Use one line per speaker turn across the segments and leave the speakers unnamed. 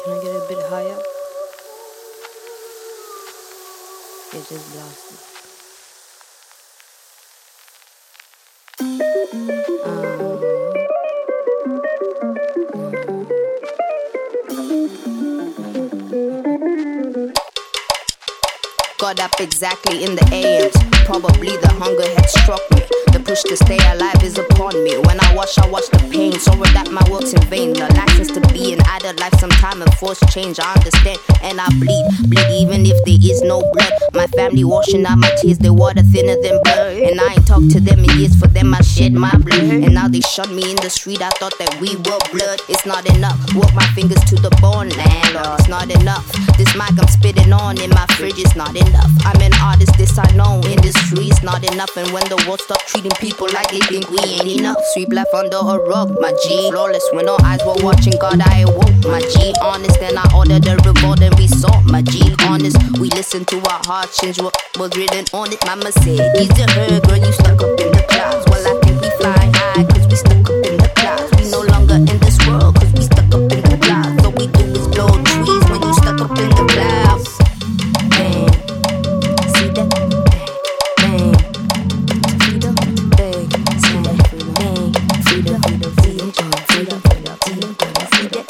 Can I get a bit higher? It just blasted. Got up exactly in the AMs. Probably the hunger had struck me. The push to stay alive is upon me. When I watch the pain. Sorry that my work's in vain. The license to be an adult life sometime and force change. I understand and I bleed even if there is no blood. My family washing out my tears, they water thinner than blood. And I ain't talked to them in years, for them I shed my blood. And now they shot me in the street, I thought that we were blood. It's not enough, work my fingers to the bone, landlord. It's not enough, this mic I'm spitting on in my fridge is not enough. I'm an artist, this I know, industry is not enough. And when the world stop treating people like they think we ain't enough. Sweep life under a rug, my G. Flawless when all eyes were watching, God I awoke, my G. Honest, and I ordered a revolt and we saw, my G. Honest, we listened to our hearts, change what was written on it. Mama said, easy her, girl, you stuck up in the clouds. Well, I think we flying high, cause we stuck up in the clouds. We no longer in this world, cause we stuck up in the clouds. All we do is blow trees when you stuck up in the clouds. Bang, see that? Bang, freedom, bang, see that? Bang, freedom, freedom, freedom, freedom, freedom, freedom, see that?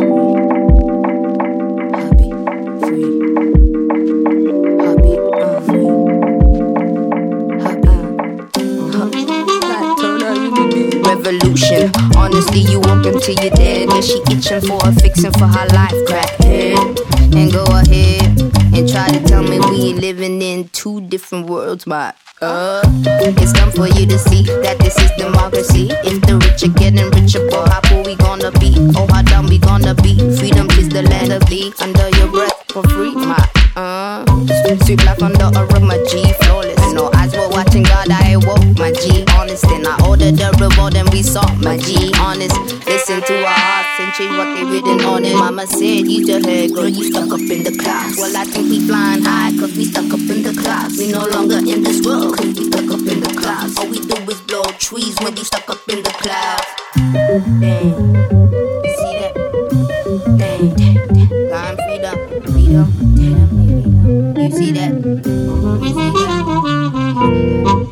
Happy, free. Revolution. Honestly, you walk until you're dead. And she itching for a fixing for her life. Crackhead. And go ahead and try to tell me we ain't living in two different worlds, but it's time for you to see that this is democracy. If the rich are getting richer, boy, how poor we gonna be? Oh, how dumb we gonna be? Freedom is the land of thee. Under your breath for free, my sweep life under a rug, my G. Flawless, no eyes were watching, God I awoke, my G. Honest, and I ordered a revolt and we saw, my G. Honest, listen to our hearts and change what they written on it. Mama said, use your head, girl, you stuck up in the clouds. Well, I think we flying high, cause we stuck up in the clouds. We no longer in this world, cause we stuck up in the clouds. All we do is blow trees when we stuck up in the clouds. Dang, you see that? Dang, flying freedom, freedom, freedom. You see that? You see that?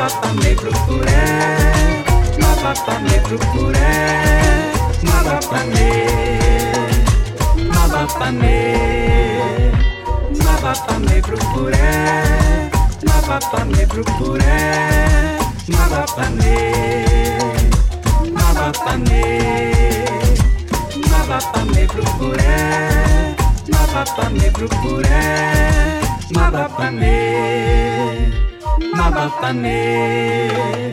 papa me procuré, ma papa me procuré, ma papa me, ma papa me, ma papa me procuré, ma papa me procuré, ma papa me, ma papa me, ma papa me procuré, ma papa me procuré, ma papa me, ma papa me.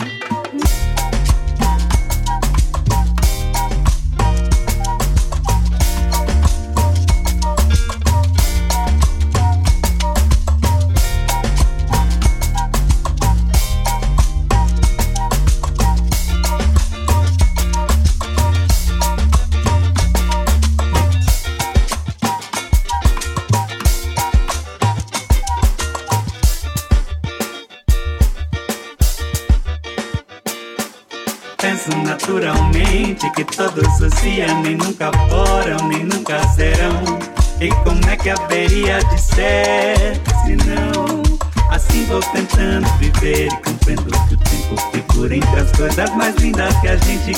Penso naturalmente que todos os dias nem nunca foram, nem nunca serão. E como é que haveria de ser, se não? Assim vou tentando viver e compreendo que o tempo figura entre as coisas mais lindas que a gente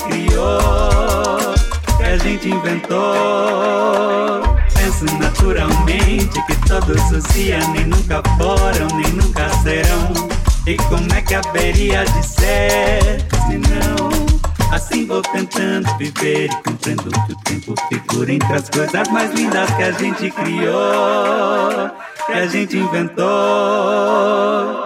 criou, que a gente inventou. Penso naturalmente que todos os dias nem nunca foram, nem nunca serão. E como é que haveria de ser, se não? Assim vou tentando viver e compreendo que o tempo figura entre as coisas mais lindas que a gente criou, que a gente inventou.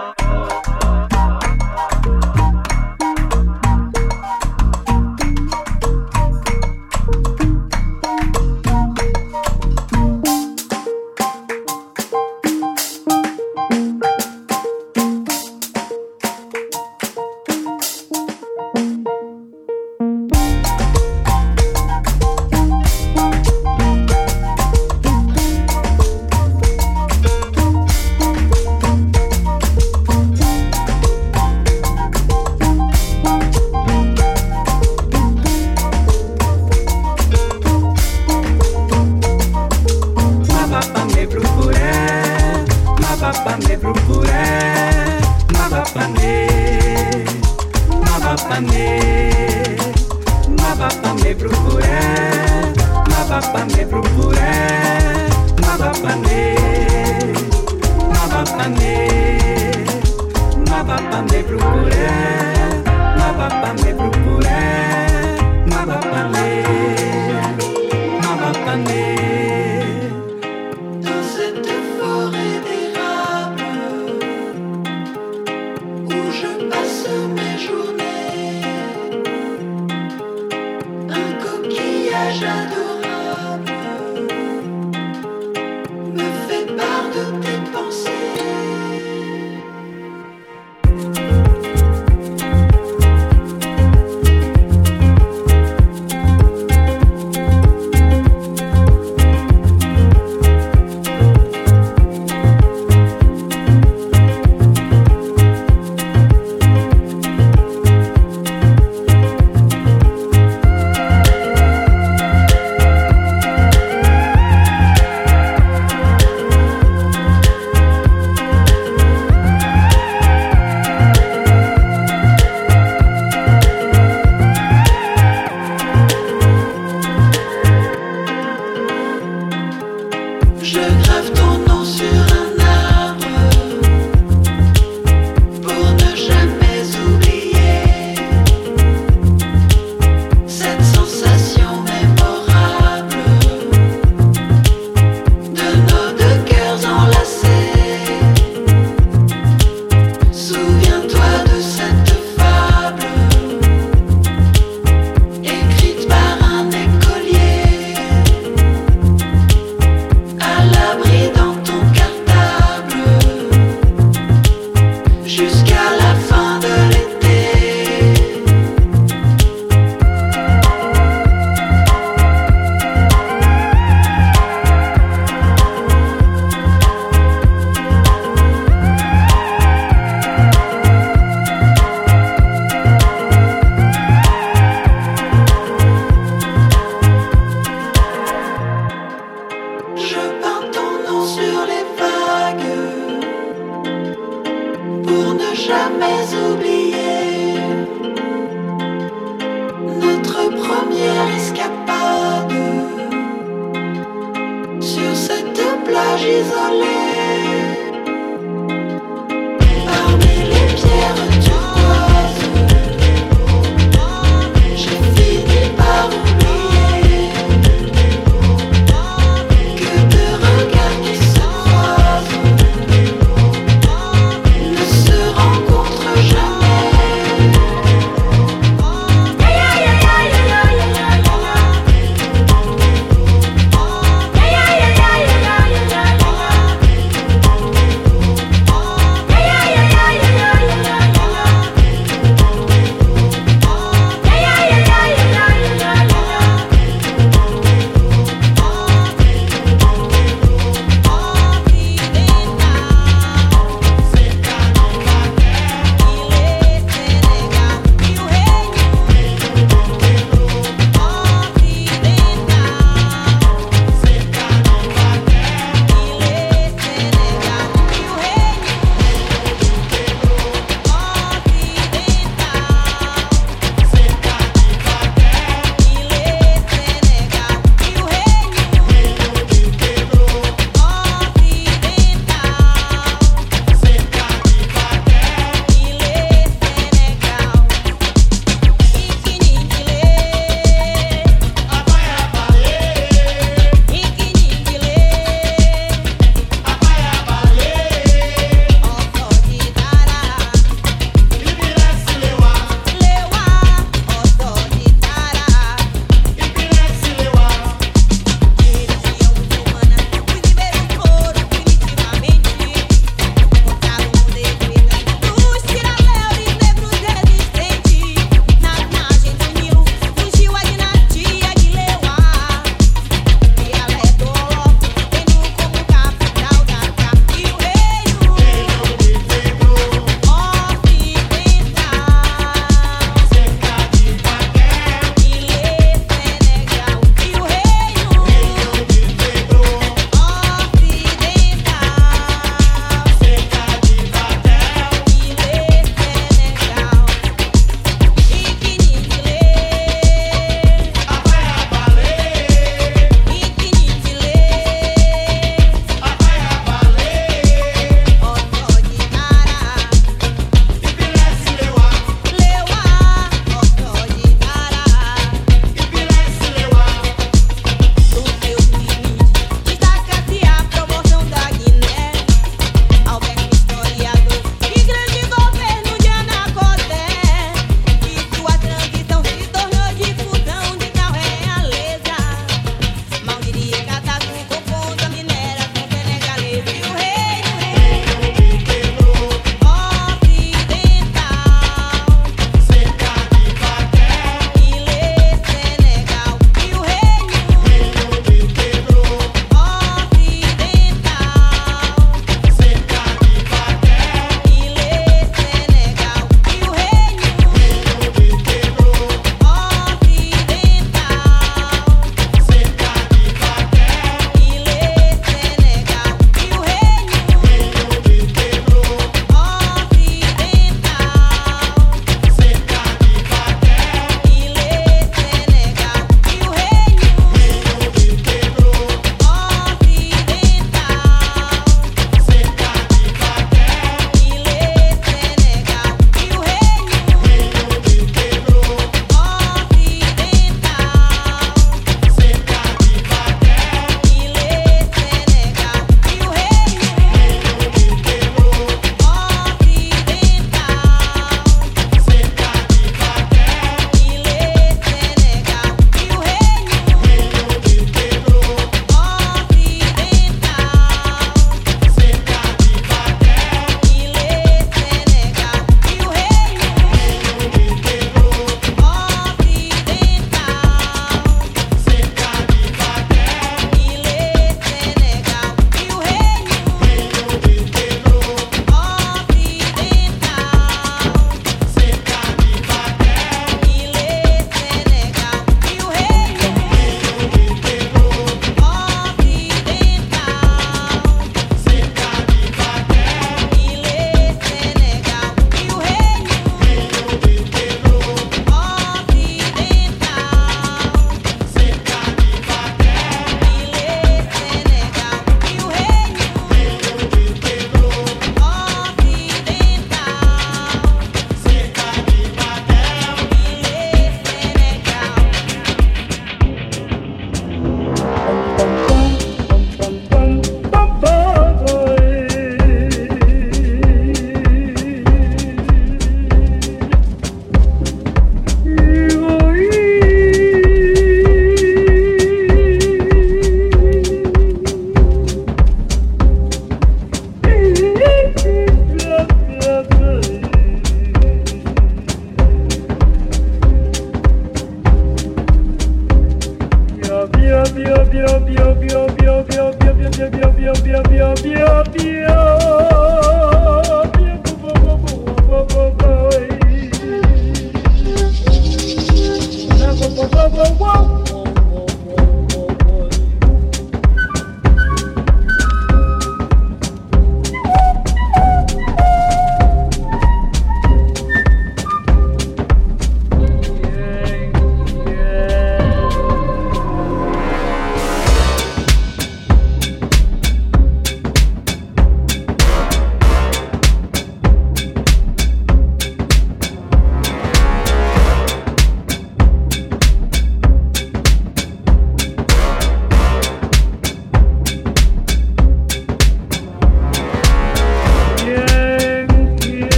Jamais oublier.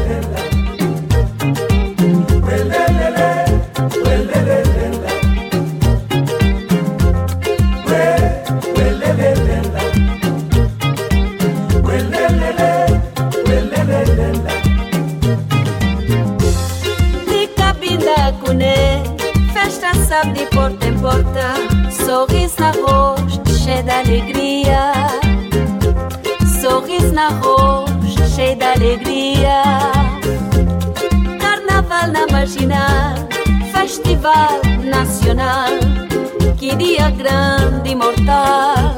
De porta em porta, sorriso na rosto, cheio de alegria. Sorriso na rosto, cheio de alegria. Carnaval na marginal, festival nacional. Que dia grande e mortal.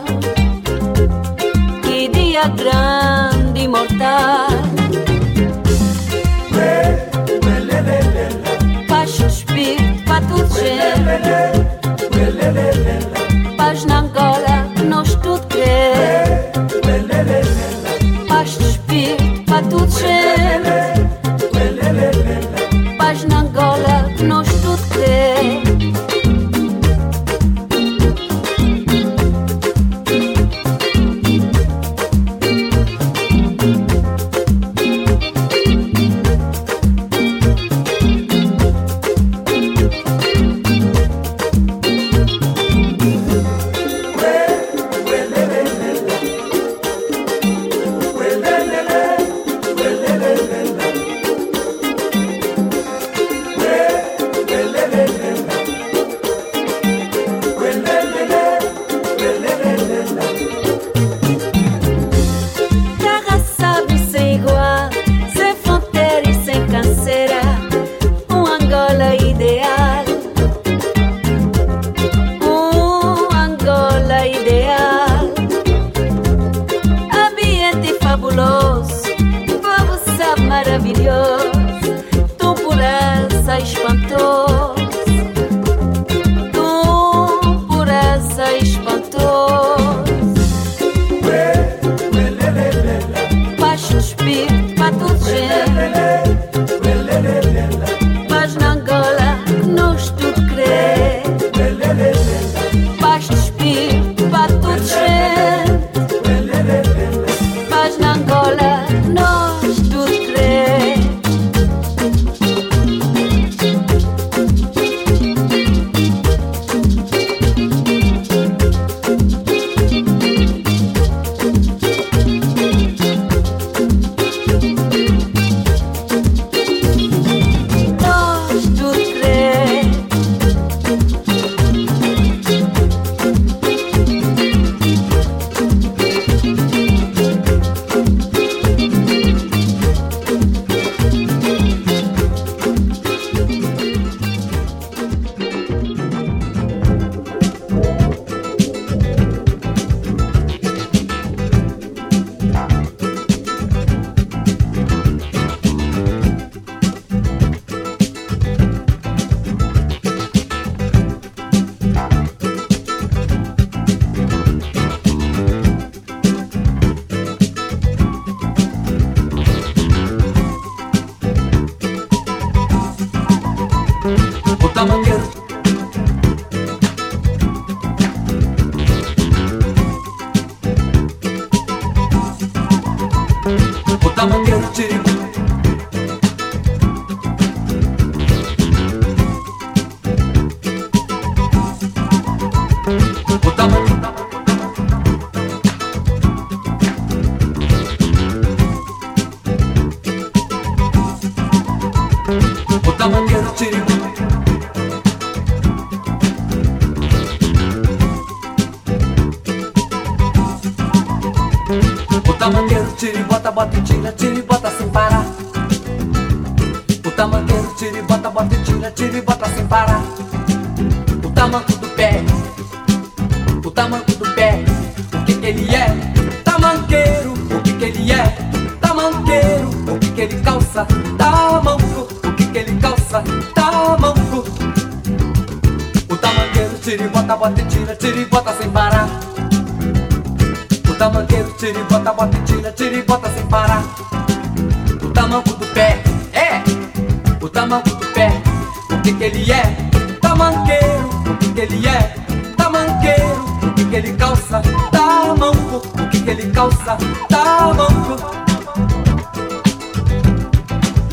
Que dia grande e mortal. Paz no espírito, para tudo gente. Paz na Angola, nós tudo queremos. Paz no espírito, para tudo gente. Paz na Angola, nós tudo queremos.
Bota e tira, tira e bota sem parar. O tamanqueiro tira e bota e tira, tira e bota sem parar. O tamanco do pé, o tamanco do pé. O que que ele é? Tamanqueiro. O que que ele é? Tamanqueiro. O que que ele calça? Tamanco. O que que ele calça? Tamanco. O tamanqueiro tira e bota e bota sem parar. O tamanqueiro tira e bota sem parar. O tamanco do pé, o tamanco do pé. O que que ele é? Tamanqueiro. O que que ele é? Tamanqueiro. O que que ele calça? Tamanco. O que que ele calça? Tamanco.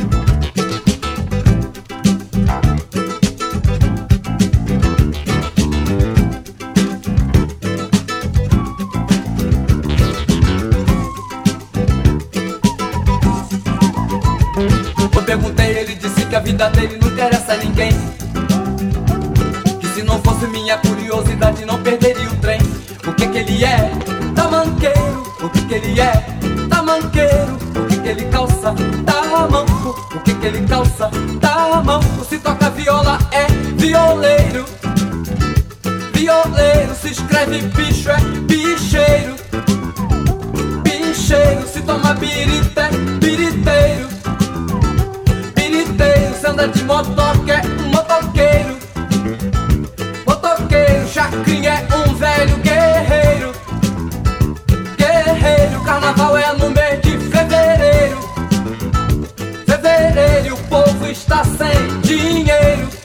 Eu perguntei, ele disse que a vida dele não interessa a ninguém, que se não fosse minha curiosidade não perderia o trem. O que que ele é? Tamanqueiro. O que que ele é? Tamanqueiro. O que que ele calça? Tamanco. O que que ele calça? Tamanco. Se toca viola é violeiro. Violeiro. Se escreve bicho é bicheiro. Bicheiro. Se toma birita é biriteiro. Biriteiro. Se anda de motoca é motoqueiro. Motoqueiro. Chacrinha é um velho guerreiro. Guerreiro. Carnaval é no mês de fevereiro. Fevereiro. O povo está sem dinheiro.